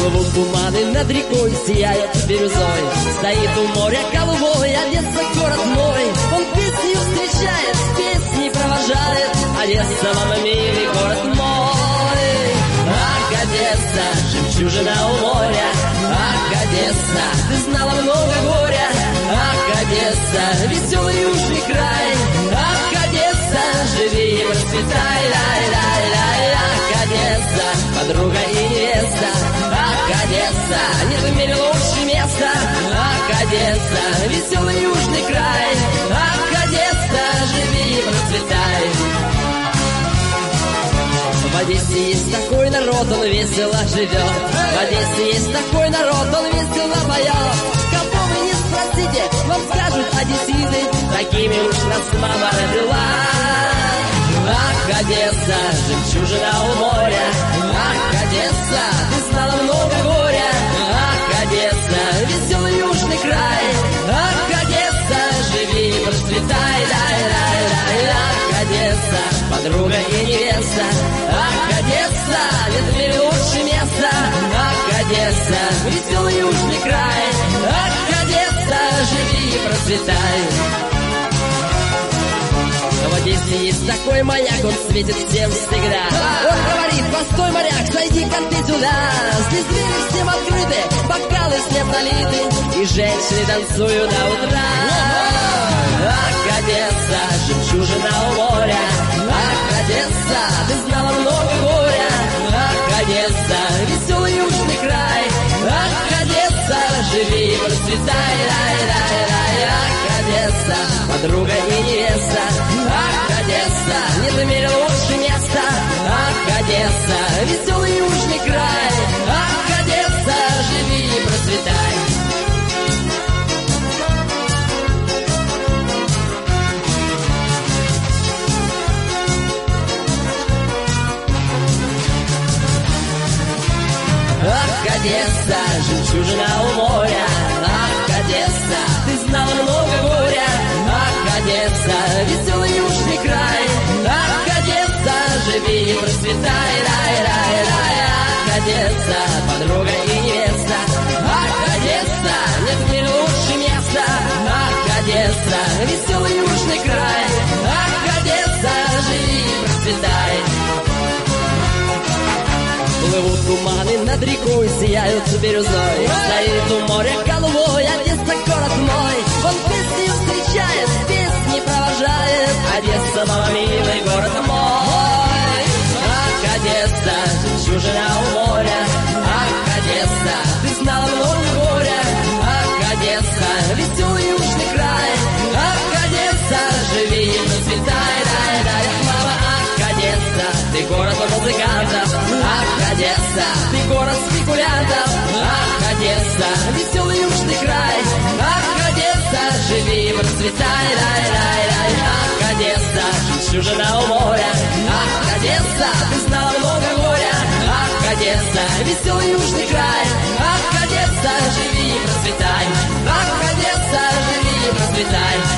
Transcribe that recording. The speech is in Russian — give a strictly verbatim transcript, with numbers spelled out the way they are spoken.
Плывут туманы над рекой, сияют бирюзой. Стоит у моря голубой, Одесса, город мой. Он песнью встречает, песни провожает. Одесса, мама, милый город мой. Ах, Одесса, жемчужина у моря. Ах, Одесса, ты знала много горя. Ах, Одесса, веселый южный край. Ах, Одесса, живи и процветай. Лай-лай-лай. Ах, Одесса, подруга и невеста. Ах, Одесса, нет в мире лучше места. Ах, Одесса, веселый южный край. Ах, Одесса, живи и процветай. В Одессе есть такой народ, он весело живет. В Одессе есть такой народ, он весело поет. Кого вы не спросите, вам скажут одесситы, такими уж нас мама родила. Ах, Одесса, жемчужина у моря. Ах, Одесса, ты знала много горя. Ах, Одесса, веселый южный край. Ах, Одесса, живи и процветай. Дай-дай-дай. Ах, Одесса, подруга и невеста. Ах, Одесса, нет в мире лучше места. Ах, Одесса, веселый южный край. Ах, Одесса, живи и процветай. В Одессе есть такой маяк, он светит всем всегда. Он говорит: постой, моряк, сойди-ка ты сюда. Здесь двери всем открыты, бокалы всем налиты, и женщины танцуют до утра. Ах, Одесса, жемчужина у моря. Ах, Одесса, ты знала много горя. Ах, Одесса, веселый южный край. Ах, Одесса, живи и процветай. Лай-лай-лай. Ах, Одесса, подруга и невеста. Ах, Одесса, нет в мире лучше места. Ах, Одесса, веселый южный край. Ах, Одесса, живи и процветай. Ах, Одесса, жемчужина у моря. Ах, Одесса, ты знала много горя. Ах, Одесса, веселый южный край. Ах, Одесса, живи и процветай. Рай-рай-рай. Ах, Одесса, подруга и невеста. Ах, Одесса, нет в мире лучше места. Ах, Одесса, веселый южный край. Ах, Одесса, живи и процветай. Плывут туманы над рекой, сияют бирюзой. Стоит у моря голубой, Одесса, город мой. Он песню встречает, песни провожает. Одесса, мама, милый город мой. Ах, Одесса, жемчужина у моря. Ах, Одесса, ты знала много горя. Ах, Одесса, веселый южный край. Ах, Одесса, живи и процветай. Дай-дай, мама. Ах, Одесса, ты город музыкантов. Ах, Одесса, ты город спекулянтов. Ах, Одесса, веселый южный край. Ах, Одесса, живи и процветай. Дай-дай-дай. Ах, Одесса, жемчужина у моря. Ах, Одесса, ты знала много горя. Ах, Одесса, веселый южный край. Ах, Одесса, живи и процветай. Ах, Одесса, живи и процветай.